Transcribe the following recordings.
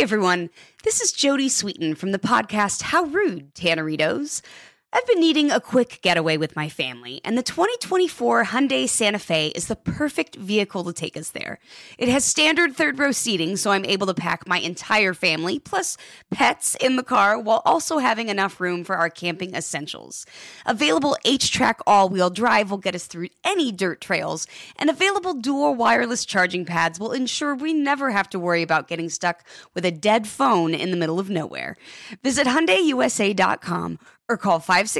everyone. This is Jody Sweeten from the podcast How Rude, Tanneritos. I've been needing a quick getaway with my family, and the 2024 Hyundai Santa Fe is the perfect vehicle to take us there. It has standard third-row seating, so I'm able to pack my entire family, plus pets, in the car, while also having enough room for our camping essentials. Available H-Track all-wheel drive will get us through any dirt trails, and available dual wireless charging pads will ensure we never have to worry about getting stuck with a dead phone in the middle of nowhere. Visit HyundaiUSA.com or call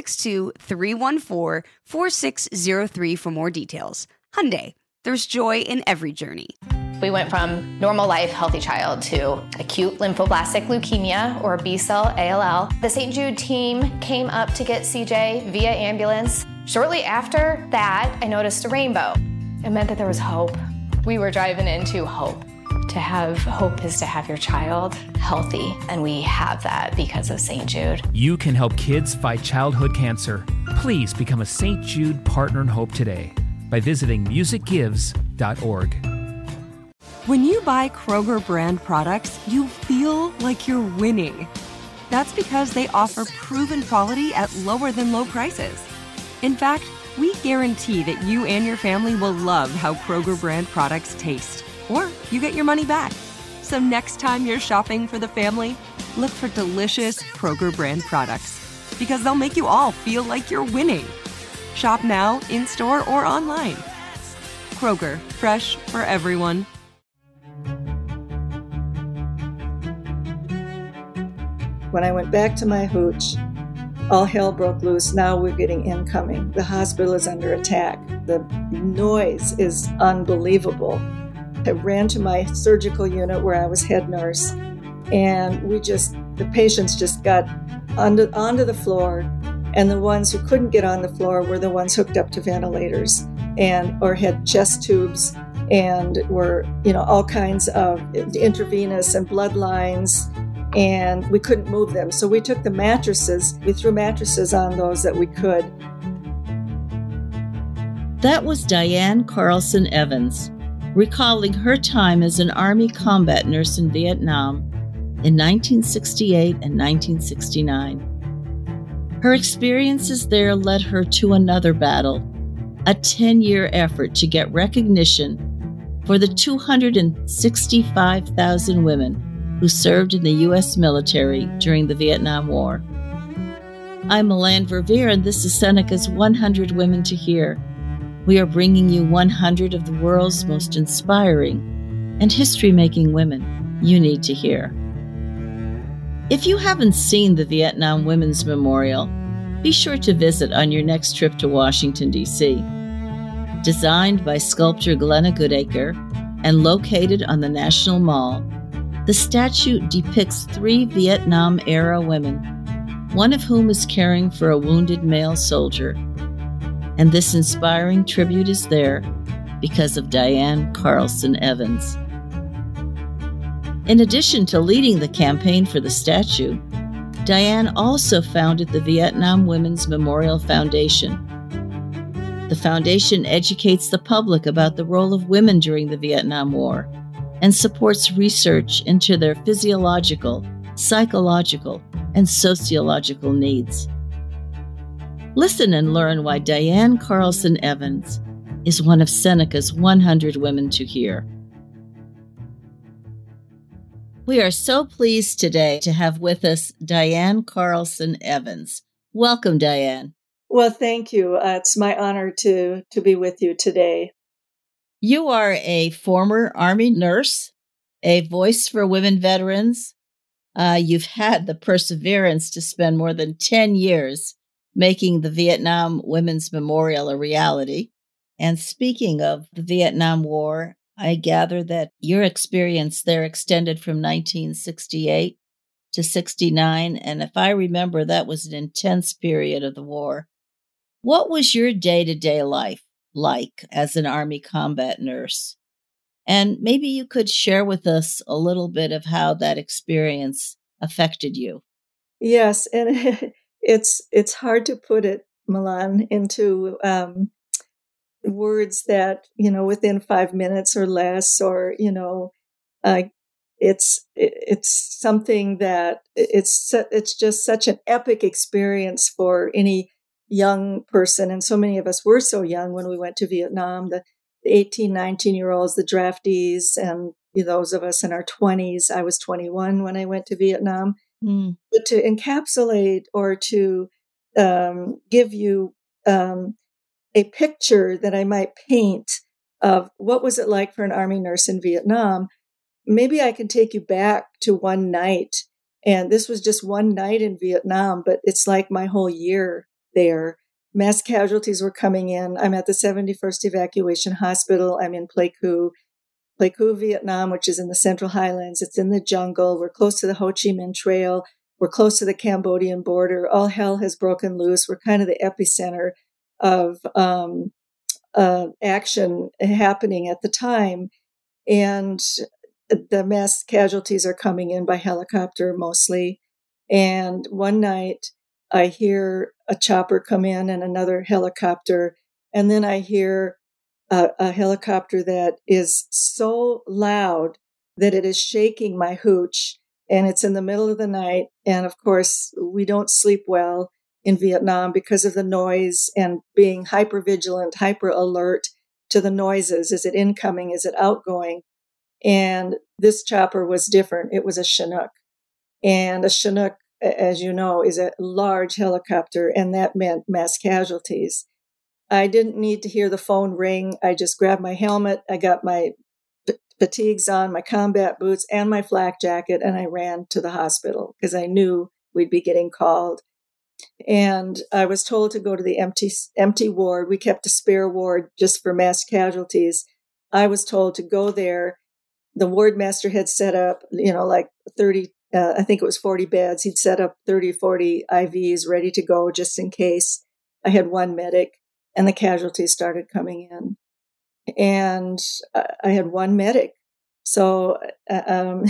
562-314-4603 for more details. Hyundai, there's joy in every journey. We went from normal life, healthy child to acute lymphoblastic leukemia, or B-cell ALL. The St. Jude team came up to get CJ via ambulance. Shortly after that, I noticed a rainbow. It meant that there was hope. We were driving into hope. To have hope is to have your child healthy, and we have that because of St. Jude. You can help kids fight childhood cancer. Please become a St. Jude Partner in Hope today by visiting musicgives.org. When you buy Kroger brand products, you feel like you're winning. That's because they offer proven quality at lower than low prices. In fact, we guarantee that you and your family will love how Kroger brand products taste. Or you get your money back. So next time you're shopping for the family, look for delicious Kroger brand products, because they'll make you all feel like you're winning. Shop now, in-store, or online. Kroger, fresh for everyone. When I went back to my hooch, all hell broke loose. Now we're getting incoming. The hospital is under attack. The noise is unbelievable. I ran to my surgical unit where I was head nurse, and the patients just got onto the floor, and the ones who couldn't get on the floor were the ones hooked up to ventilators or had chest tubes and were, all kinds of intravenous and blood lines, and we couldn't move them. So we took we threw mattresses on those that we could. That was Diane Carlson Evans, recalling her time as an Army combat nurse in Vietnam in 1968 and 1969. Her experiences there led her to another battle, a 10-year effort to get recognition for the 265,000 women who served in the U.S. military during the Vietnam War. I'm Melanne Verveer, and this is Seneca's 100 Women to Hear. We are bringing you 100 of the world's most inspiring and history-making women you need to hear. If you haven't seen the Vietnam Women's Memorial, be sure to visit on your next trip to Washington, D.C. Designed by sculptor Glenna Goodacre and located on the National Mall, the statue depicts 3 Vietnam-era women, one of whom is caring for a wounded male soldier. And this inspiring tribute is there because of Diane Carlson Evans. In addition to leading the campaign for the statue, Diane also founded the Vietnam Women's Memorial Foundation. The foundation educates the public about the role of women during the Vietnam War and supports research into their physiological, psychological, and sociological needs. Listen and learn why Diane Carlson Evans is one of Seneca's 100 Women to Hear. We are so pleased today to have with us Diane Carlson Evans. Welcome, Diane. Well, thank you. It's my honor to be with you today. You are a former Army nurse, a voice for women veterans. You've had the perseverance to spend more than 10 years making the Vietnam Women's Memorial a reality. And speaking of the Vietnam War, I gather that your experience there extended from 1968 to 69. And if I remember, that was an intense period of the war. What was your day-to-day life like as an Army combat nurse? And maybe you could share with us a little bit of how that experience affected you. Yes, and it's hard to put it, Melanne, into words that, within 5 minutes or less, or, it's something that it's just such an epic experience for any young person. And so many of us were so young when we went to Vietnam, the 18, 19-year-olds, the draftees, and those of us in our 20s. I was 21 when I went to Vietnam. But to encapsulate or to give you a picture that I might paint of what was it like for an Army nurse in Vietnam, maybe I can take you back to one night. And this was just one night in Vietnam, but it's like my whole year there. Mass casualties were coming in. I'm at the 71st Evacuation Hospital. I'm in Pleiku, Vietnam, which is in the Central Highlands. It's in the jungle. We're close to the Ho Chi Minh Trail. We're close to the Cambodian border. All hell has broken loose. We're kind of the epicenter of action happening at the time. And the mass casualties are coming in by helicopter mostly. And one night I hear a chopper come in and another helicopter. And then I hear a helicopter that is so loud that it is shaking my hooch. And it's in the middle of the night. And of course, we don't sleep well in Vietnam because of the noise and being hyper vigilant, hyper alert to the noises. Is it incoming? Is it outgoing? And this chopper was different. It was a Chinook. And a Chinook, as you know, is a large helicopter, and that meant mass casualties. I didn't need to hear the phone ring. I just grabbed my helmet. I got my fatigues on, my combat boots, and my flak jacket, and I ran to the hospital because I knew we'd be getting called. And I was told to go to the empty ward. We kept a spare ward just for mass casualties. I was told to go there. The ward master had set up, like 30, I think it was 40 beds. He'd set up 30, 40 IVs ready to go just in case. I had one medic, and the casualties started coming in. And I had one medic. So and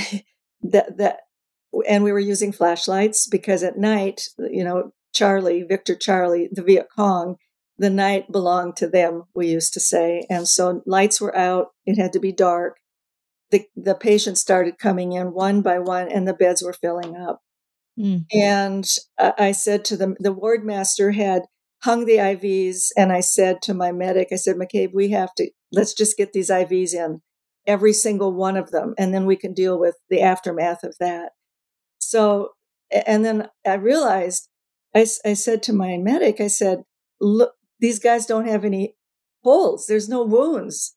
we were using flashlights because at night, Victor Charlie, the Viet Cong, the night belonged to them, we used to say. And so lights were out. It had to be dark. The patients started coming in one by one, and the beds were filling up. And I said to them, the ward master had hung the IVs, and I said to my medic, I said, McCabe, let's just get these IVs in, every single one of them, and then we can deal with the aftermath of that. So, and then I realized, I said to my medic, I said, look, these guys don't have any holes. There's no wounds.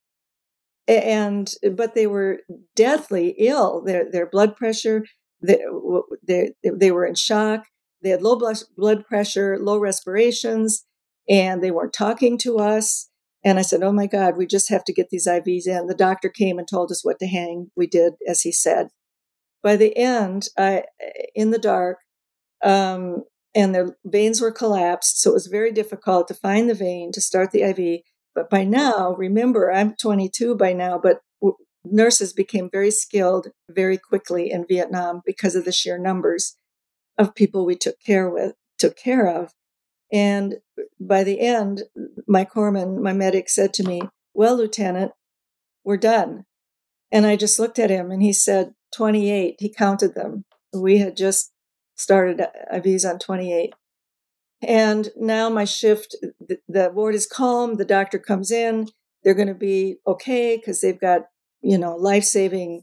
But they were deathly ill. Their blood pressure, they were in shock. They had low blood pressure, low respirations, and they weren't talking to us. And I said, oh my God, we just have to get these IVs in. The doctor came and told us what to hang. We did as he said. By the end, in the dark, and their veins were collapsed. So it was very difficult to find the vein to start the IV. But by now, remember, I'm 22 by now, but nurses became very skilled very quickly in Vietnam because of the sheer numbers of people we took care of. And by the end, my corpsman, my medic, said to me, well, Lieutenant, we're done. And I just looked at him and he said, 28. He counted them. We had just started IVs on 28. And now my shift, the ward is calm. The doctor comes in. They're going to be okay because they've got, life-saving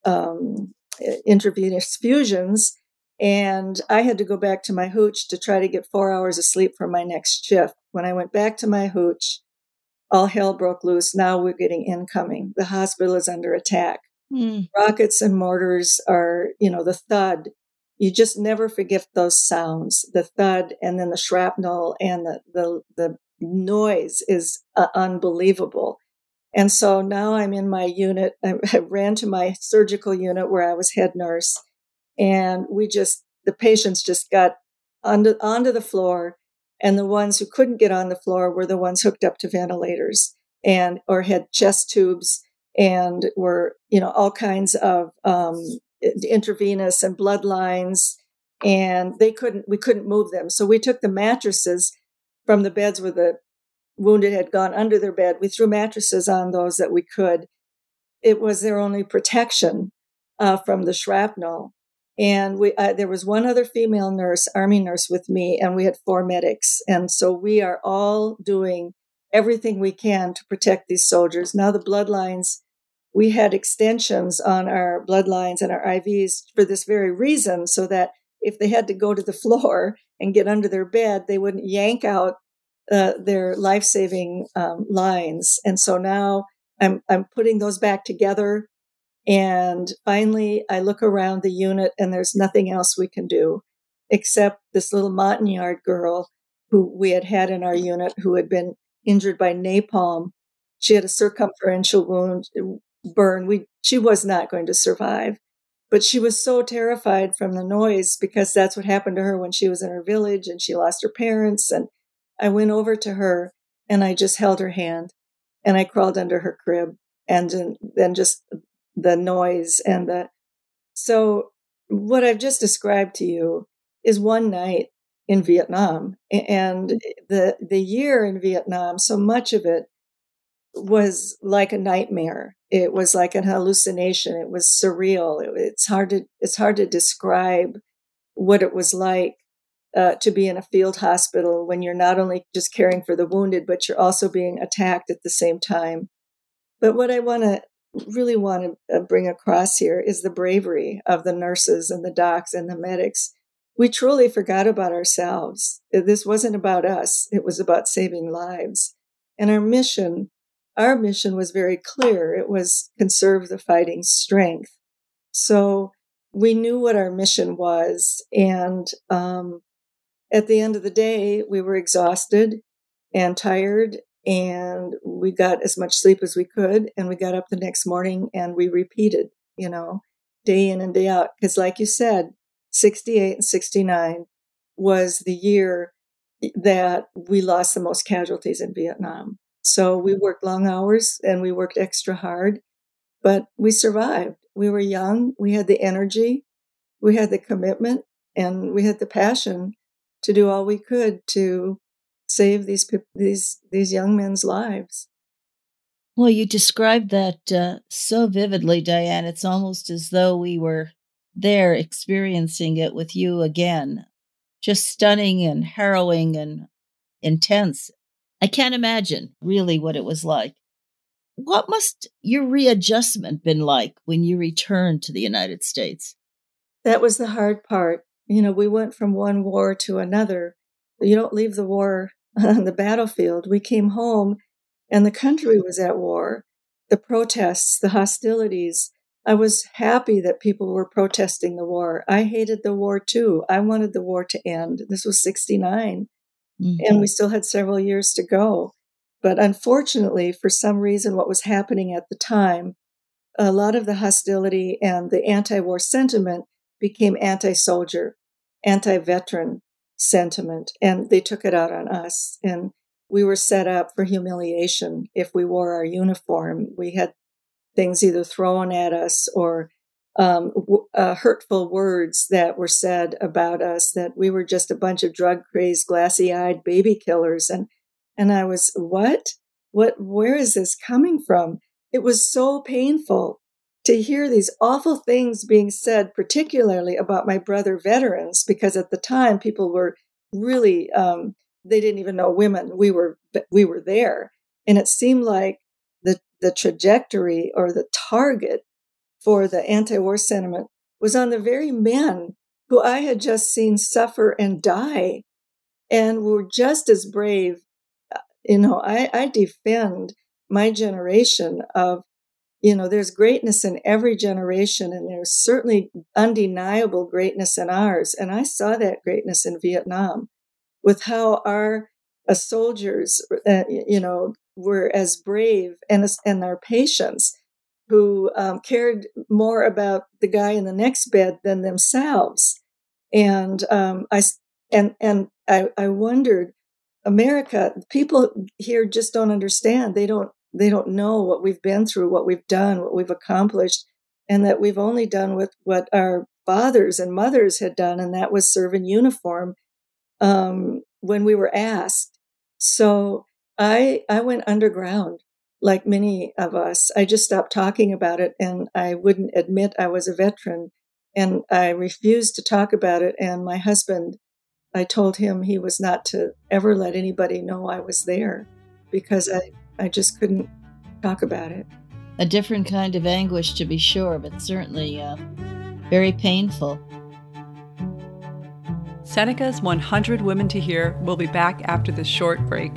intravenous fusions. And I had to go back to my hooch to try to get 4 hours of sleep for my next shift. When I went back to my hooch, all hell broke loose. Now we're getting incoming. The hospital is under attack. Rockets and mortars are, the thud. You just never forget those sounds, the thud, and then the shrapnel, and the noise is unbelievable. And so now I'm in my unit. I ran to my surgical unit where I was head nurse, and the patients just got onto the floor, and the ones who couldn't get on the floor were the ones hooked up to ventilators or had chest tubes and were, all kinds of intravenous and bloodlines, and we couldn't move them. So we took the mattresses from the beds where the wounded had gone under their bed. We threw mattresses on those that we could. It was their only protection. from the shrapnel. And there was one other female nurse, Army nurse with me, and we had 4 medics. And so we are all doing everything we can to protect these soldiers. Now the bloodlines, we had extensions on our bloodlines and our IVs for this very reason, so that if they had to go to the floor and get under their bed, they wouldn't yank out their life-saving lines. And so now I'm putting those back together. And finally, I look around the unit and there's nothing else we can do except this little Montagnard girl who we had in our unit who had been injured by napalm. She had a circumferential wound burn. She was not going to survive, but she was so terrified from the noise because that's what happened to her when she was in her village and she lost her parents. And I went over to her and I just held her hand and I crawled under her crib, and then just the noise so what I've just described to you is one night in Vietnam. And the year in Vietnam, so much of it was like a nightmare. It was like an hallucination. It was surreal. It's hard to describe what it was like to be in a field hospital when you're not only just caring for the wounded, but you're also being attacked at the same time. But what I really want to bring across here is the bravery of the nurses and the docs and the medics. We truly forgot about ourselves. This wasn't about us. It was about saving lives. And our mission was very clear. It was conserve the fighting strength. So we knew what our mission was. And at the end of the day, we were exhausted and tired, and we got as much sleep as we could. And we got up the next morning and we repeated, day in and day out. Because like you said, 68 and 69 was the year that we lost the most casualties in Vietnam. So we worked long hours and we worked extra hard, but we survived. We were young. We had the energy. We had the commitment, and we had the passion to do all we could to save these young men's lives. Well, you described that so vividly, Diane. It's almost as though we were there experiencing it with you again. Just stunning and harrowing and intense. I can't imagine really what it was like. What must your readjustment been like when you returned to the United States? That was the hard part. We went from one war to another. You don't leave the war on the battlefield. We came home and the country was at war. The protests, the hostilities. I was happy that people were protesting the war. I hated the war too. I wanted the war to end. This was 69, and we still had several years to go. But unfortunately, for some reason, what was happening at the time, a lot of the hostility and the anti-war sentiment became anti-soldier, anti-veteran sentiment, and they took it out on us. And we were set up for humiliation if we wore our uniform. We had things either thrown at us or hurtful words that were said about us, that we were just a bunch of drug-crazed, glassy-eyed baby killers. And I was, where is this coming from? It was so painful to hear these awful things being said, particularly about my brother veterans, because at the time people were really, they didn't even know women. We were there. And it seemed like the trajectory or the target for the anti-war sentiment was on the very men who I had just seen suffer and die and were just as brave. I defend my generation of, there's greatness in every generation, and there's certainly undeniable greatness in ours. And I saw that greatness in Vietnam with how our soldiers, were as brave and our patients who cared more about the guy in the next bed than themselves. And I wondered, America, people here just don't understand. They don't know what we've been through, what we've done, what we've accomplished, and that we've only done with what our fathers and mothers had done, and that was serve in uniform when we were asked. So I went underground, like many of us, I just stopped talking about it, and I wouldn't admit I was a veteran, and I refused to talk about it. And my husband, I told him he was not to ever let anybody know I was there, because I just couldn't talk about it. A different kind of anguish, to be sure, but certainly very painful. Seneca's 100 Women to Hear will be back after this short break.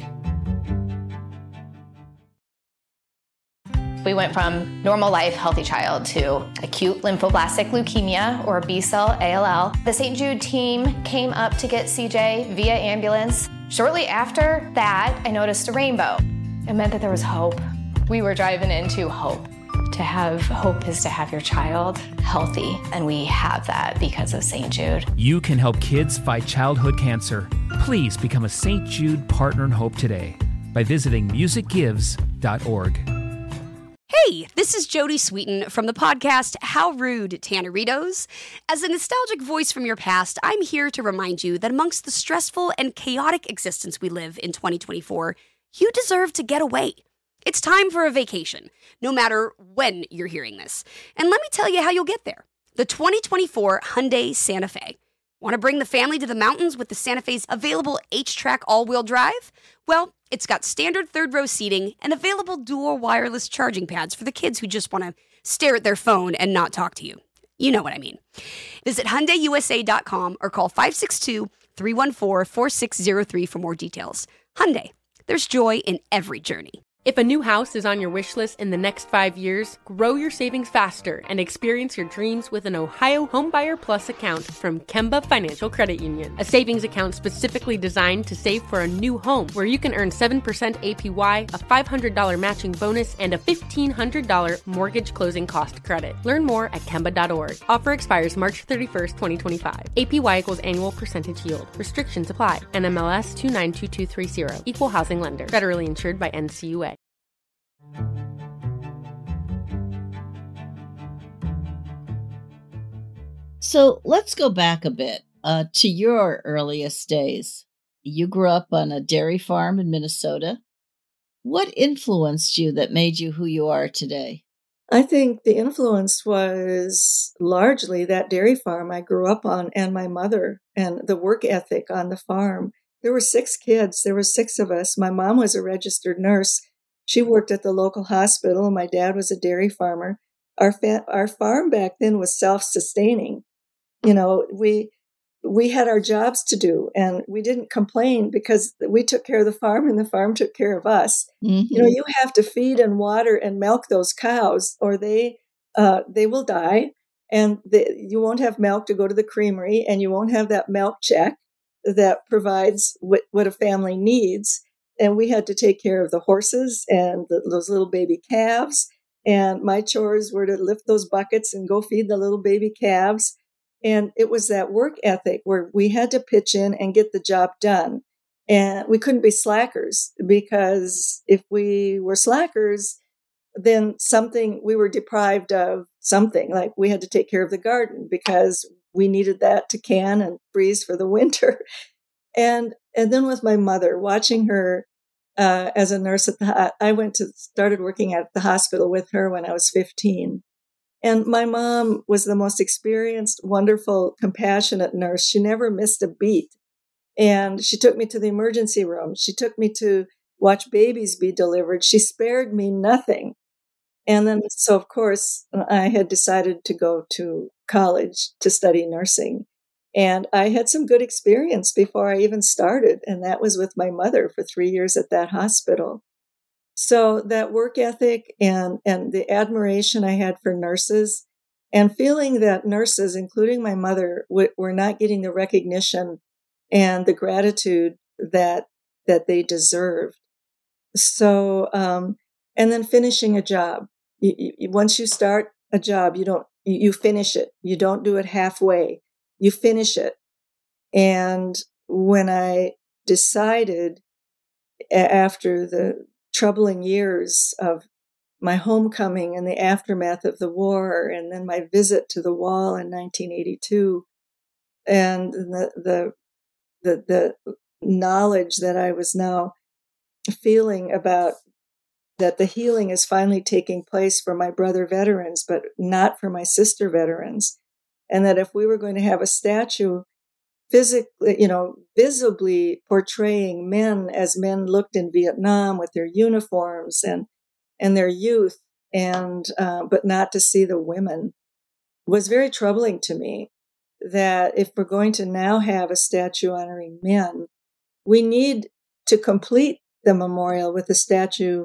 We went from normal life, healthy child to acute lymphoblastic leukemia, or B-cell ALL. The St. Jude team came up to get CJ via ambulance. Shortly after that, I noticed a rainbow. It meant that there was hope. We were driving into hope. To have hope is to have your child healthy, and we have that because of St. Jude. You can help kids fight childhood cancer. Please become a St. Jude Partner in Hope today by visiting musicgives.org. Hey, this is Jodie Sweetin from the podcast How Rude, Tanneritos. As a nostalgic voice from your past, I'm here to remind you that amongst the stressful and chaotic existence we live in 2024, you deserve to get away. It's time for a vacation, no matter when you're hearing this. And let me tell you how you'll get there. The 2024 Hyundai Santa Fe. Want to bring the family to the mountains with the Santa Fe's available H-Track all-wheel drive? Well, it's got standard third-row seating and available dual wireless charging pads for the kids who just want to stare at their phone and not talk to you. You know what I mean. Visit HyundaiUSA.com or call 562-314-4603 for more details. Hyundai, there's joy in every journey. If a new house is on your wish list in the next 5 years, grow your savings faster and experience your dreams with an Ohio Homebuyer Plus account from Kemba Financial Credit Union. A savings account specifically designed to save for a new home, where you can earn 7% APY, a $500 matching bonus, and a $1,500 mortgage closing cost credit. Learn more at Kemba.org. Offer expires March 31st, 2025. APY equals annual percentage yield. Restrictions apply. NMLS 292230. Equal housing lender. Federally insured by NCUA. So let's go back a bit to your earliest days. You grew up on a dairy farm in Minnesota. What influenced you that made you who you are today? I think the influence was largely that dairy farm I grew up on, and my mother, and the work ethic on the farm. There were 6 kids. There were 6 of us. My mom was a registered nurse. She worked at the local hospital. My dad was a dairy farmer. Our farm back then was self-sustaining. You know, we had our jobs to do, and we didn't complain because we took care of the farm and the farm took care of us. Mm-hmm. You know, you have to feed and water and milk those cows, or they will die, and you won't have milk to go to the creamery, and you won't have that milk check that provides what a family needs. And we had to take care of the horses and those little baby calves. And my chores were to lift those buckets and go feed the little baby calves. And it was that work ethic where we had to pitch in and get the job done. And we couldn't be slackers, because if we were slackers, then we were deprived of something. Like we had to take care of the garden because we needed that to can and freeze for the winter. And then with my mother, watching her as a nurse I started working at the hospital with her when I was 15. And my mom was the most experienced, wonderful, compassionate nurse. She never missed a beat. And she took me to the emergency room. She took me to watch babies be delivered. She spared me nothing. And then, so of course, I had decided to go to college to study nursing. And I had some good experience before I even started. And that was with my mother for 3 years at that hospital. So that work ethic and the admiration I had for nurses, and feeling that nurses, including my mother, were not getting the recognition and the gratitude that they deserved. So, and then finishing a job. Once you start a job, you finish it. You don't do it halfway. You finish it. And when I decided, after the troubling years of my homecoming and the aftermath of the war, and then my visit to the wall in 1982, and the knowledge that I was now feeling about that the healing is finally taking place for my brother veterans, but not for my sister veterans. And that if we were going to have a statue physically, visibly portraying men as men looked in Vietnam with their uniforms and their youth, but not to see the women, was very troubling to me. That if we're going to now have a statue honoring men, we need to complete the memorial with a statue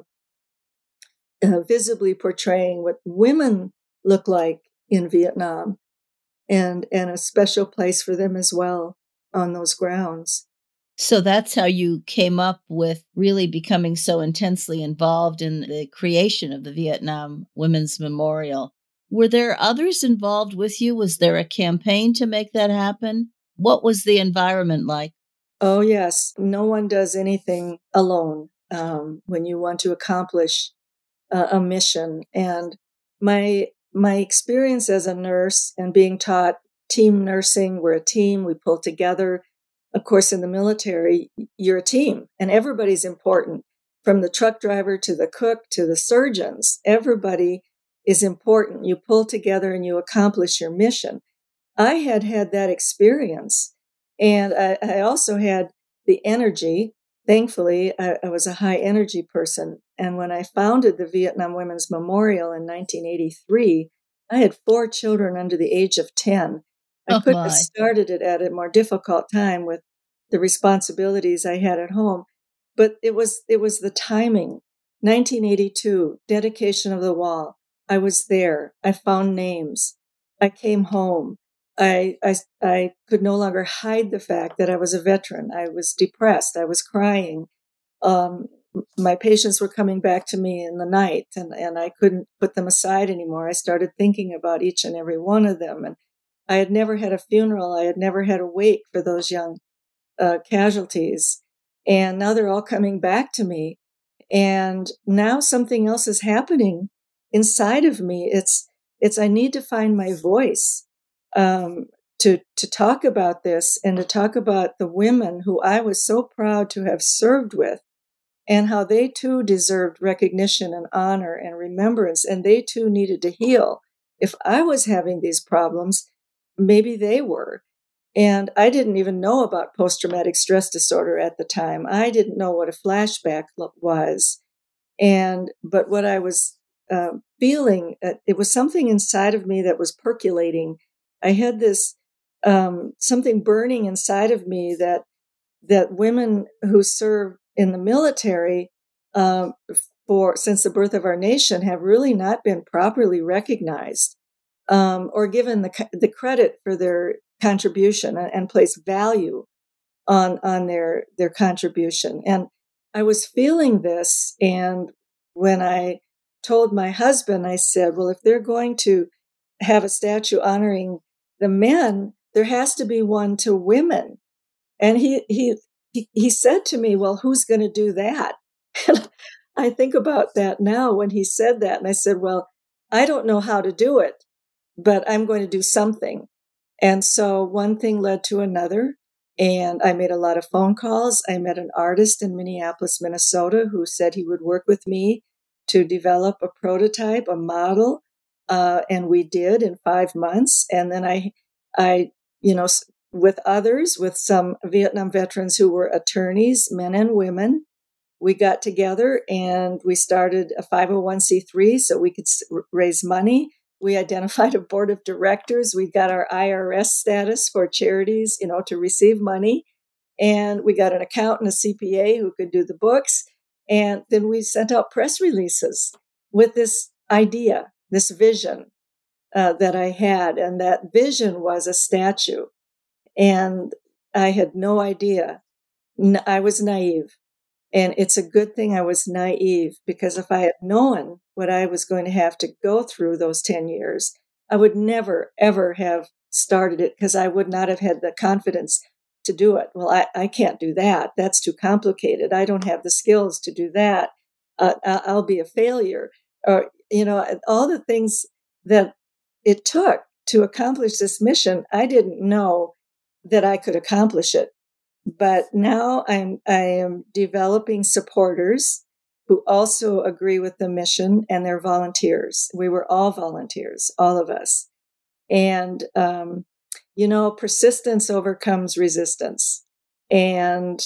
visibly portraying what women look like in Vietnam, and a special place for them as well on those grounds. So that's how you came up with really becoming so intensely involved in the creation of the Vietnam Women's Memorial. Were there others involved with you? Was there a campaign to make that happen? What was the environment like? Oh, yes. No one does anything alone when you want to accomplish a mission. And my experience as a nurse and being taught team nursing, we're a team, we pull together. Of course, in the military, you're a team and everybody's important. From the truck driver to the cook to the surgeons, everybody is important. You pull together and you accomplish your mission. I had that experience. And I also had the energy. Thankfully, I was a high energy person. And when I founded the Vietnam Women's Memorial in 1983, I had 4 children under the age of 10. I couldn't have started it at a more difficult time with the responsibilities I had at home. But it was the timing. 1982, dedication of the wall. I was there. I found names. I came home. I could no longer hide the fact that I was a veteran. I was depressed. I was crying. My patients were coming back to me in the night, and I couldn't put them aside anymore. I started thinking about each and every one of them. And I had never had a funeral. I had never had a wake for those young casualties. And now they're all coming back to me. And now something else is happening inside of me. It's I need to find my voice. To talk about this and to talk about the women who I was so proud to have served with and how they too deserved recognition and honor and remembrance. And they too needed to heal. If I was having these problems, maybe they were. And I didn't even know about post-traumatic stress disorder at the time. I didn't know what a flashback was. But what I was feeling, it was something inside of me that was percolating. I had this something burning inside of me that women who serve in the military since the birth of our nation have really not been properly recognized or given the credit for their contribution and place value on their contribution. And I was feeling this, and when I told my husband, I said, well, if they're going to have a statue honoring the men, there has to be one to women. And he said to me, well, who's going to do that? And I think about that now when he said that. And I said, well, I don't know how to do it, but I'm going to do something. And so one thing led to another. And I made a lot of phone calls. I met an artist in Minneapolis, Minnesota, who said he would work with me to develop a prototype, a model. And we did in 5 months. And then I, with others, with some Vietnam veterans who were attorneys, men and women, we got together and we started a 501c3 so we could raise money. We identified a board of directors. We got our IRS status for charities, to receive money. And we got an accountant, a CPA who could do the books. And then we sent out press releases with this idea, this vision that I had. And that vision was a statue. And I had no idea. I was naive. And it's a good thing I was naive, because if I had known what I was going to have to go through those 10 years, I would never, ever have started it, because I would not have had the confidence to do it. Well, I can't do that. That's too complicated. I don't have the skills to do that. I'll be a failure. Or, all the things that it took to accomplish this mission, I didn't know that I could accomplish it. But now I am developing supporters who also agree with the mission, and they're volunteers. We were all volunteers, all of us. And, persistence overcomes resistance. And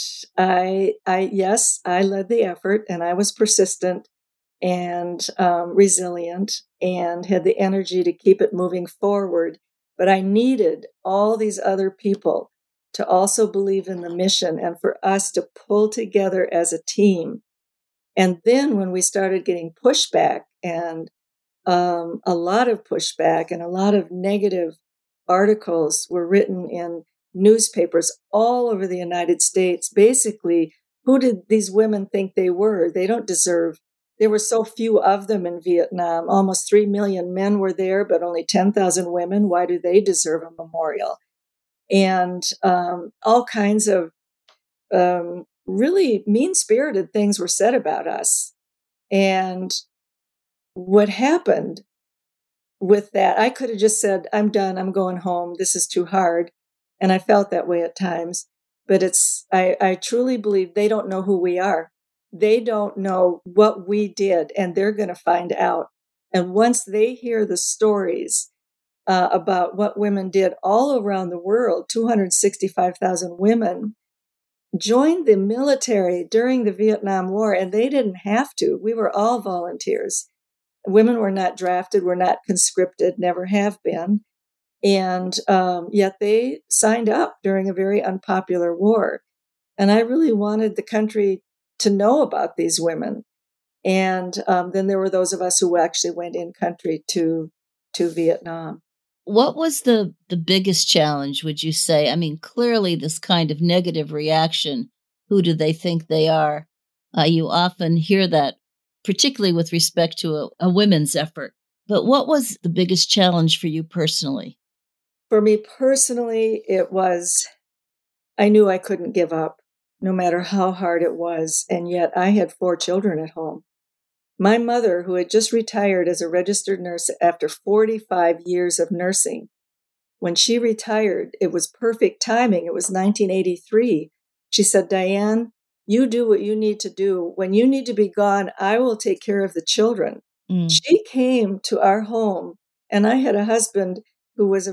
yes, I led the effort, and I was persistent and resilient and had the energy to keep it moving forward. But I needed all these other people to also believe in the mission and for us to pull together as a team. And then when we started getting pushback and a lot of pushback and a lot of negative articles were written in newspapers all over the United States. Basically, who did these women think they were? They don't deserve. There were so few of them in Vietnam. Almost 3 million men were there, but only 10,000 women. Why do they deserve a memorial? And all kinds of really mean-spirited things were said about us. And what happened with that, I could have just said, I'm done, I'm going home, this is too hard. And I felt that way at times. But I truly believe they don't know who we are. They don't know what we did, and they're going to find out. And once they hear the stories about what women did all around the world, 265,000 women joined the military during the Vietnam War, and they didn't have to. We were all volunteers. Women were not drafted, were not conscripted, never have been. And yet they signed up during a very unpopular war. And I really wanted the country to know about these women. And then there were those of us who actually went in country to Vietnam. What was the biggest challenge, would you say? I mean, clearly this kind of negative reaction, who do they think they are? You often hear that, particularly with respect to a women's effort. But what was the biggest challenge for you personally? For me personally, it was, I knew I couldn't give up, no matter how hard it was. And yet I had 4 children at home. My mother, who had just retired as a registered nurse after 45 years of nursing, when she retired, it was perfect timing. It was 1983. She said, Diane, you do what you need to do. When you need to be gone, I will take care of the children. She came to our home, and I had a husband who was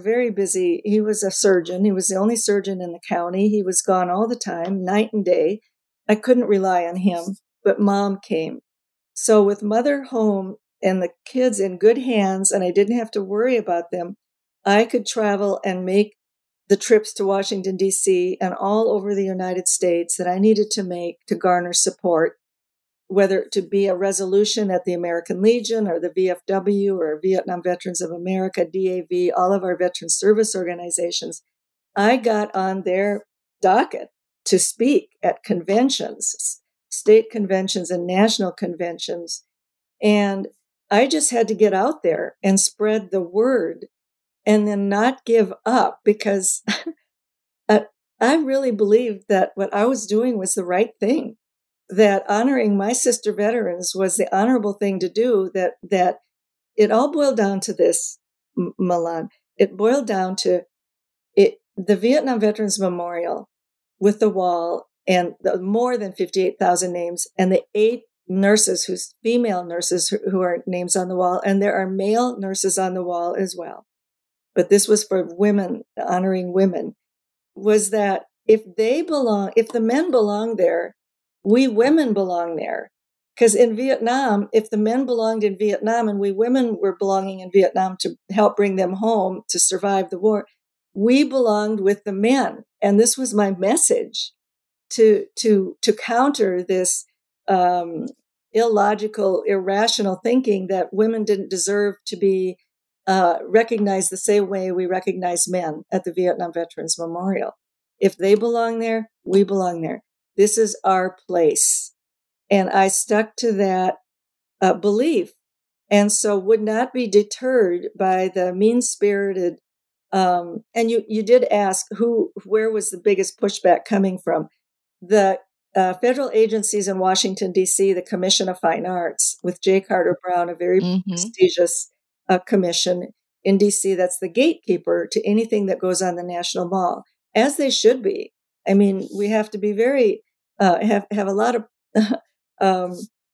he was a surgeon. He was the only surgeon in the county. He was gone all the time, night and day. I couldn't rely on him, but Mom came. So with Mother home and the kids in good hands, and I didn't have to worry about them, I could travel and make the trips to Washington, D.C. and all over the United States that I needed to make to garner support, whether to be a resolution at the American Legion or the VFW or Vietnam Veterans of America, DAV, all of our veteran service organizations. I got on their docket to speak at conventions, state conventions and national conventions. And I just had to get out there and spread the word and then not give up, because I really believed that what I was doing was the right thing, that honoring my sister veterans was the honorable thing to do, that it all boiled down to this, Milan. It boiled down to the Vietnam Veterans Memorial with the wall and the more than 58,000 names, and the 8 nurses, female nurses who are names on the wall, and there are male nurses on the wall as well. But this was for women, honoring women, was that if the men belong there, we women belong there. Because in Vietnam, if the men belonged in Vietnam and we women were belonging in Vietnam to help bring them home to survive the war, we belonged with the men. And this was my message to counter this illogical, irrational thinking that women didn't deserve to be recognized the same way we recognize men at the Vietnam Veterans Memorial. If they belong there, we belong there. This is our place. And I stuck to that belief, and so would not be deterred by the mean-spirited. And you did ask where was the biggest pushback coming from? The federal agencies in Washington, D.C., the Commission of Fine Arts, with J. Carter Brown, a very prestigious commission in D.C. that's the gatekeeper to anything that goes on the National Mall, as they should be. I mean, we have to be very have a lot of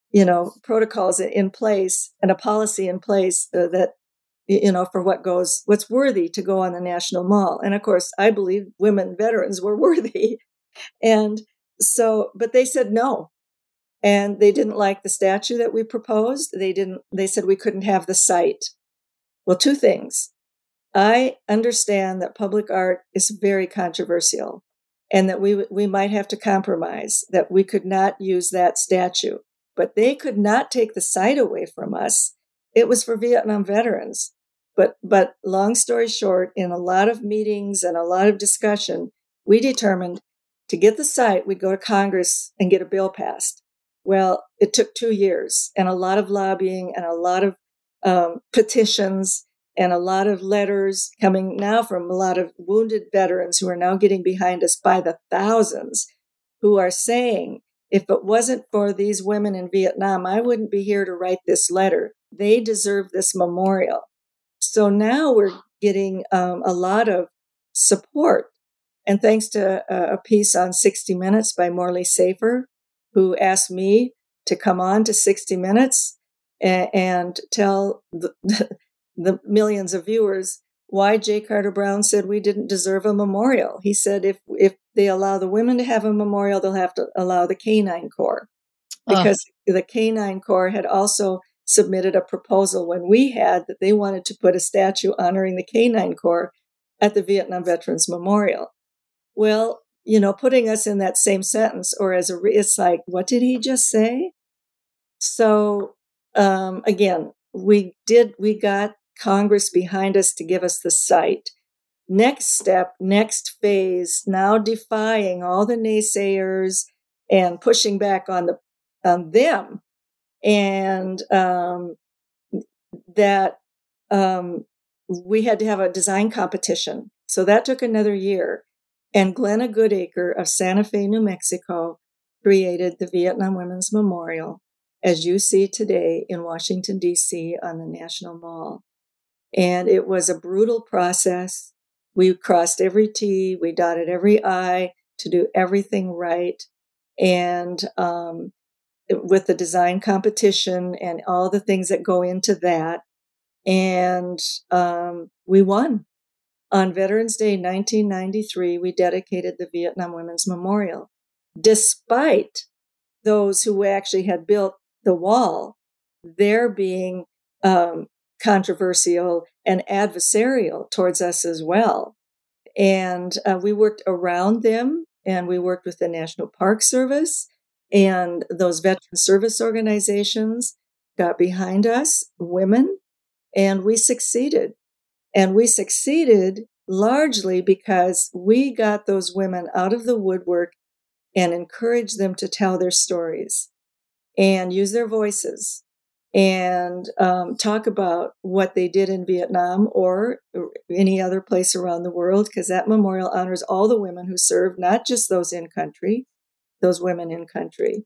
protocols in place and a policy in place that, for what's worthy to go on the National Mall. And of course, I believe women veterans were worthy. And so, but they said no. And they didn't like the statue that we proposed. They said we couldn't have the site. Well, two things. I understand that public art is very controversial and that we might have to compromise, that we could not use that statue, but they could not take the site away from us. It was for Vietnam veterans. But long story short, in a lot of meetings and a lot of discussion, we determined to get the site, we'd go to Congress and get a bill passed. Well, it took 2 years and a lot of lobbying and a lot of petitions and a lot of letters coming now from a lot of wounded veterans who are now getting behind us by the thousands, who are saying, if it wasn't for these women in Vietnam, I wouldn't be here to write this letter. They deserve this memorial. So now we're getting a lot of support. And thanks to a piece on 60 Minutes by Morley Safer, who asked me to come on to 60 Minutes and tell the millions of viewers why J. Carter Brown said we didn't deserve a memorial. He said if they allow the women to have a memorial, they'll have to allow the Canine Corps. Because the Canine Corps had also submitted a proposal when we had that they wanted to put a statue honoring the Canine Corps at the Vietnam Veterans Memorial. Well, putting us in that same sentence or it's like, what did he just say? So, again, we got Congress behind us to give us the site. Next step, next phase, now defying all the naysayers and pushing back on them. And that we had to have a design competition. So that took another year. And Glenna Goodacre of Santa Fe, New Mexico, created the Vietnam Women's Memorial, as you see today in Washington, D.C. on the National Mall. And it was a brutal process. We crossed every T, we dotted every I to do everything right. And with the design competition and all the things that go into that. And we won. On Veterans Day 1993, we dedicated the Vietnam Women's Memorial, despite those who actually had built the wall, their being controversial and adversarial towards us as well. And we worked around them, and we worked with the National Park Service, and those veteran service organizations got behind us, women, and we succeeded. And we succeeded largely because we got those women out of the woodwork and encouraged them to tell their stories and use their voices and talk about what they did in Vietnam or any other place around the world, because that memorial honors all the women who served, not just those in country, those women in country.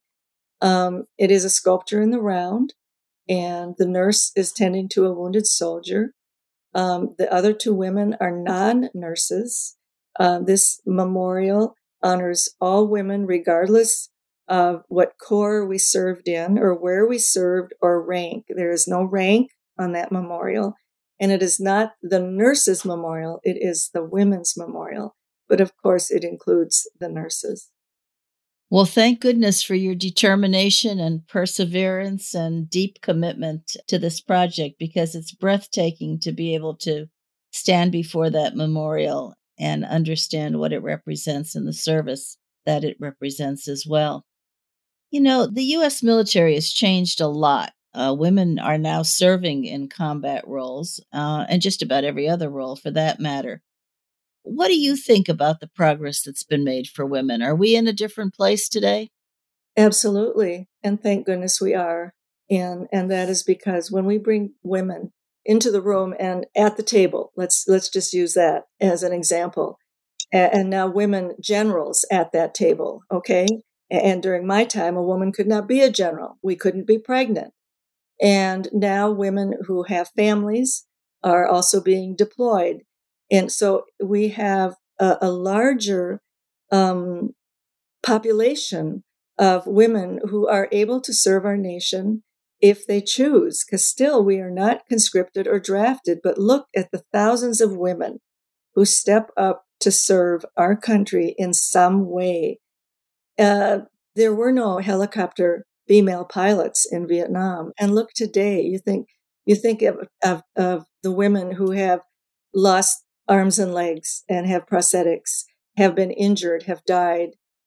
It is a sculpture in the round, and the nurse is tending to a wounded soldier. The other two women are non-nurses. This memorial honors all women, regardless of what corps we served in or where we served or rank. There is no rank on that memorial. And it is not the nurses' memorial. It is the women's memorial. But of course, it includes the nurses. Well, thank goodness for your determination and perseverance and deep commitment to this project, because it's breathtaking to be able to stand before that memorial and understand what it represents and the service that it represents as well. The U.S. military has changed a lot. Women are now serving in combat roles and just about every other role for that matter. What do you think about the progress that's been made for women? Are we in a different place today? Absolutely. And thank goodness we are. And that is because when we bring women into the room and at the table, let's just use that as an example. And now women generals at that table, okay? And during my time, a woman could not be a general. We couldn't be pregnant. And now women who have families are also being deployed. And so we have a larger population of women who are able to serve our nation if they choose, because still we are not conscripted or drafted. But look at the thousands of women who step up to serve our country in some way. There were no helicopter female pilots in Vietnam. And look today, you think of the women who have lost arms and legs and have prosthetics, have been injured, have died.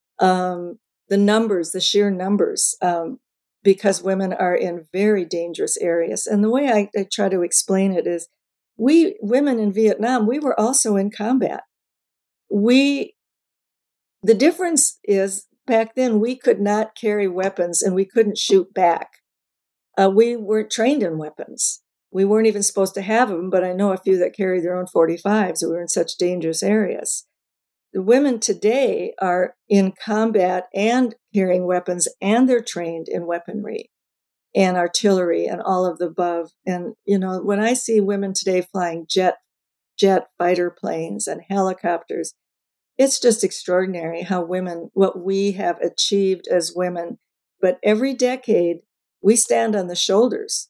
The sheer numbers, because women are in very dangerous areas. And the way I try to explain it is, we women in Vietnam, we were also in combat. The difference is, back then we could not carry weapons and we couldn't shoot back. We weren't trained in weapons. We weren't even supposed to have them, but I know a few that carry their own 45s who were in such dangerous areas. The women today are in combat and carrying weapons, and they're trained in weaponry and artillery and all of the above. And, when I see women today flying jet fighter planes and helicopters, it's just extraordinary what we have achieved as women. But every decade, we stand on the shoulders.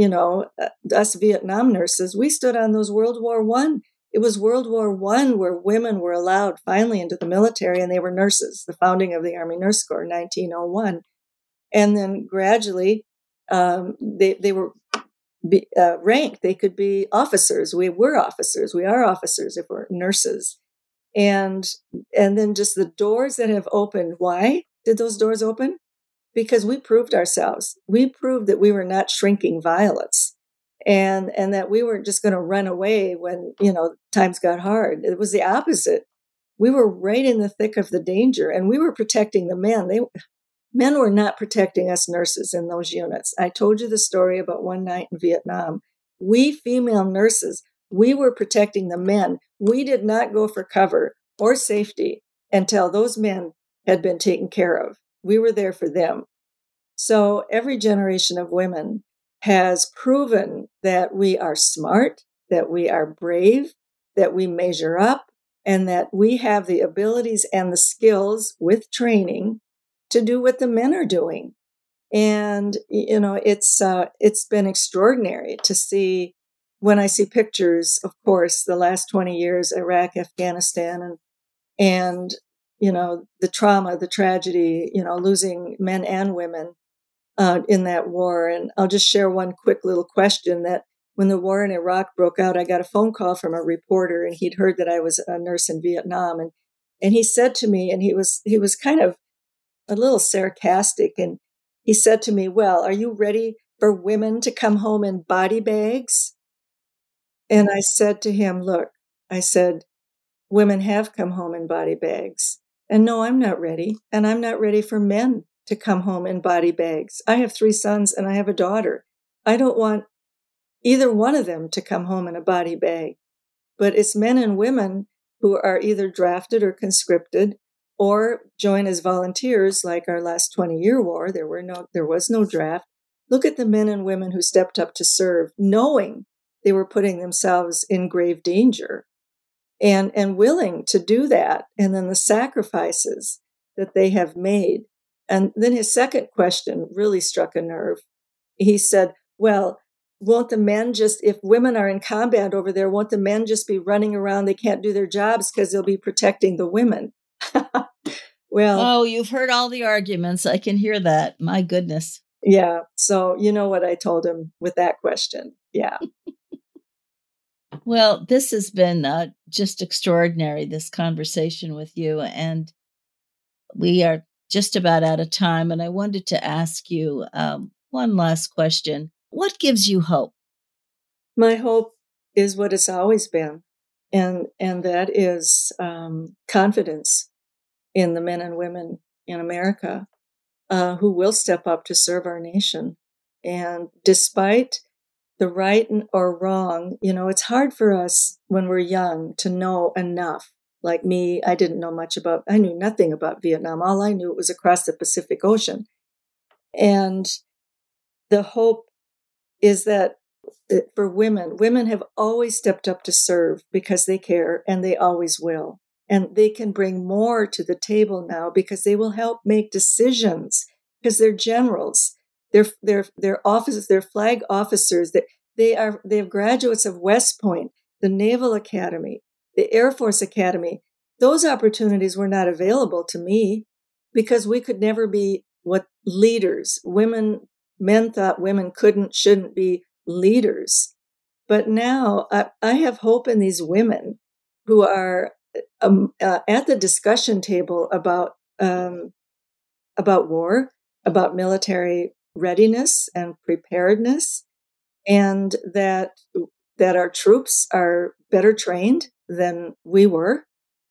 Us Vietnam nurses, we stood on those World War I. It was World War I where women were allowed finally into the military, and they were nurses, the founding of the Army Nurse Corps in 1901. And then gradually, they were ranked. They could be officers. We were officers. We are officers if we're nurses. And then just the doors that have opened. Why did those doors open? Because we proved ourselves. We proved that we were not shrinking violets, and that we weren't just going to run away when, times got hard. It was the opposite. We were right in the thick of the danger, and we were protecting the men. Men were not protecting us nurses in those units. I told you the story about one night in Vietnam. We female nurses, we were protecting the men. We did not go for cover or safety until those men had been taken care of. We were there for them. So every generation of women has proven that we are smart, that we are brave, that we measure up, and that we have the abilities and the skills with training to do what the men are doing. And, it's been extraordinary to see. When I see pictures, of course, the last 20 years, Iraq, Afghanistan, and the trauma, the tragedy, losing men and women in that war. And I'll just share one quick little question, that when the war in Iraq broke out, I got a phone call from a reporter, and he'd heard that I was a nurse in Vietnam. And he said to me, and he was kind of a little sarcastic, and he said to me, "Well, are you ready for women to come home in body bags?" And I said to him, "Look," I said, "women have come home in body bags. And no, I'm not ready. And I'm not ready for men to come home in body bags. I have 3 sons and I have a daughter. I don't want either one of them to come home in a body bag. But it's men and women who are either drafted or conscripted or join as volunteers, like our last 20-year war. There was no draft. Look at the men and women who stepped up to serve, knowing they were putting themselves in grave danger, and willing to do that. And then the sacrifices that they have made. And then his second question really struck a nerve. He said, "Well, won't the men if women are in combat over there, won't the men just be running around? They can't do their jobs because they'll be protecting the women." Well, oh, you've heard all the arguments. I can hear that. My goodness. Yeah. So you know what I told him with that question. Yeah. Well, this has been just extraordinary, this conversation with you. And we are just about out of time. And I wanted to ask you one last question. What gives you hope? My hope is what it's always been. And that is confidence in the men and women in America who will step up to serve our nation. And despite the right or wrong, it's hard for us when we're young to know enough. Like me, I knew nothing about Vietnam. All I knew was across the Pacific Ocean. And the hope is that for women have always stepped up to serve because they care, and they always will. And they can bring more to the table now because they will help make decisions because they're generals. They're officers, they're flag officers. They have graduates of West Point, the Naval Academy, the Air Force Academy. Those opportunities were not available to me because we could never be what leaders. Men thought women shouldn't be leaders. But now I have hope in these women who are at the discussion table about war, about military readiness and preparedness, and that our troops are better trained than we were.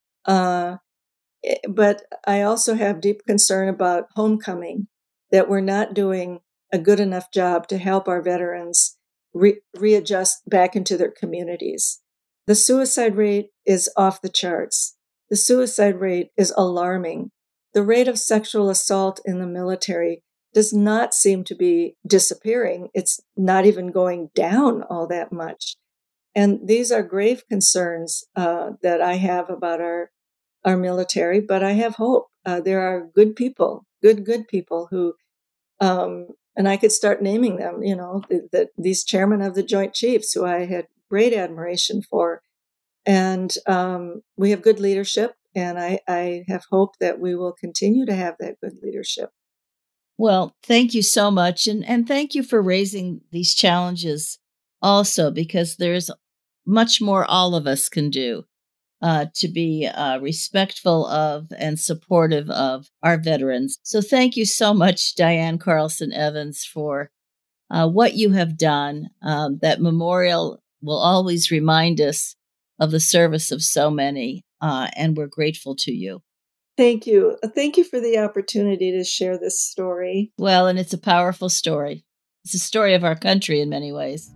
But I also have deep concern about homecoming, that we're not doing a good enough job to help our veterans readjust back into their communities. The suicide rate is off the charts. The suicide rate is alarming. The rate of sexual assault in the military does not seem to be disappearing. It's not even going down all that much. And these are grave concerns that I have about our military, but I have hope. There are good people, good people who, and I could start naming them, these chairmen of the Joint Chiefs who I had great admiration for. And we have good leadership, and I have hope that we will continue to have that good leadership. Well, thank you so much. And thank you for raising these challenges also, because there's much more all of us can do to be respectful of and supportive of our veterans. So thank you so much, Diane Carlson Evans, for what you have done. That memorial will always remind us of the service of so many, and we're grateful to you. Thank you. Thank you for the opportunity to share this story. Well, and it's a powerful story. It's a story of our country in many ways.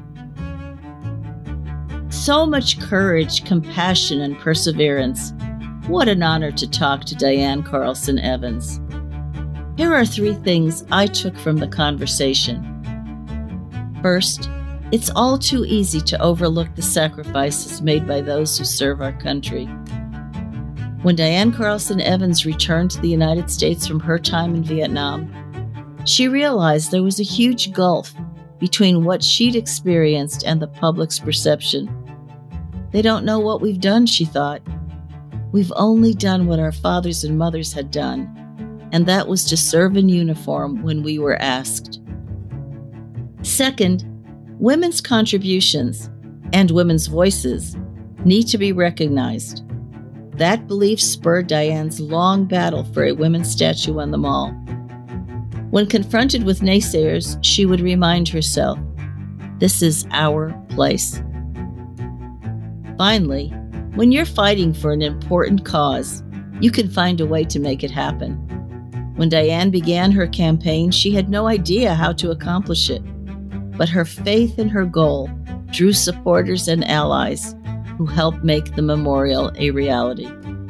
So much courage, compassion, and perseverance. What an honor to talk to Diane Carlson Evans. Here are 3 things I took from the conversation. First, it's all too easy to overlook the sacrifices made by those who serve our country. When Diane Carlson Evans returned to the United States from her time in Vietnam, she realized there was a huge gulf between what she'd experienced and the public's perception. They don't know what we've done, she thought. We've only done what our fathers and mothers had done, and that was to serve in uniform when we were asked. Second, women's contributions and women's voices need to be recognized. That belief spurred Diane's long battle for a women's statue on the Mall. When confronted with naysayers, she would remind herself, this is our place. Finally, when you're fighting for an important cause, you can find a way to make it happen. When Diane began her campaign, she had no idea how to accomplish it, but her faith in her goal drew supporters and allies who helped make the memorial a reality.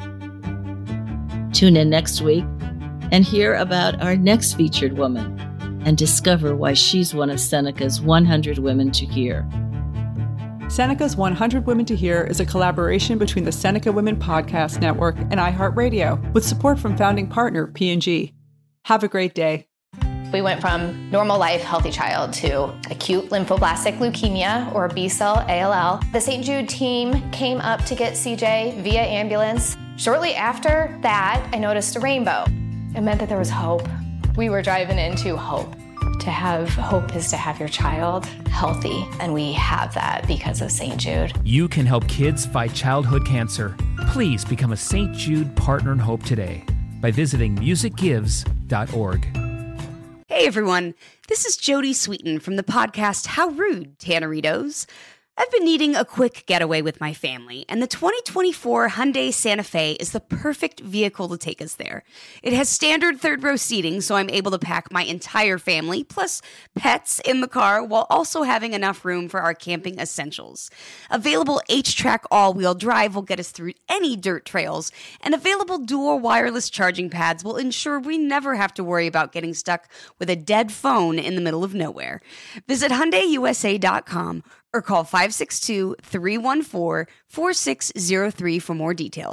Tune in next week and hear about our next featured woman and discover why she's one of Seneca's 100 Women to Hear. Seneca's 100 Women to Hear is a collaboration between the Seneca Women Podcast Network and iHeartRadio, with support from founding partner P&G. Have a great day. We went from normal life, healthy child to acute lymphoblastic leukemia, or B-cell ALL. The St. Jude team came up to get CJ via ambulance. Shortly after that, I noticed a rainbow. It meant that there was hope. We were driving into hope. To have hope is to have your child healthy, and we have that because of St. Jude. You can help kids fight childhood cancer. Please become a St. Jude Partner in Hope today by visiting musicgives.org. Hey everyone, this is Jody Sweeten from the podcast How Rude, Tanneritos. I've been needing a quick getaway with my family, and the 2024 Hyundai Santa Fe is the perfect vehicle to take us there. It has standard third-row seating, so I'm able to pack my entire family, plus pets, in the car, while also having enough room for our camping essentials. Available H-Track all-wheel drive will get us through any dirt trails, and available dual wireless charging pads will ensure we never have to worry about getting stuck with a dead phone in the middle of nowhere. Visit HyundaiUSA.com or call 562-314-4603 for more details.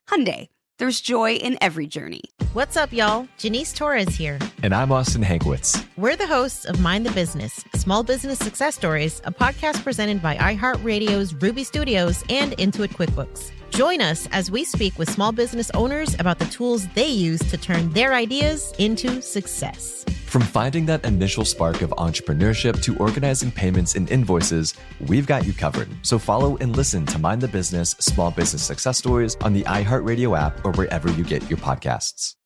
Hyundai, there's joy in every journey. What's up, y'all? Janice Torres here. And I'm Austin Hankwitz. We're the hosts of Mind the Business, Small Business Success Stories, a podcast presented by iHeartRadio's Ruby Studios and Intuit QuickBooks. Join us as we speak with small business owners about the tools they use to turn their ideas into success. From finding that initial spark of entrepreneurship to organizing payments and invoices, we've got you covered. So follow and listen to Mind the Business Small Business Success Stories on the iHeartRadio app or wherever you get your podcasts.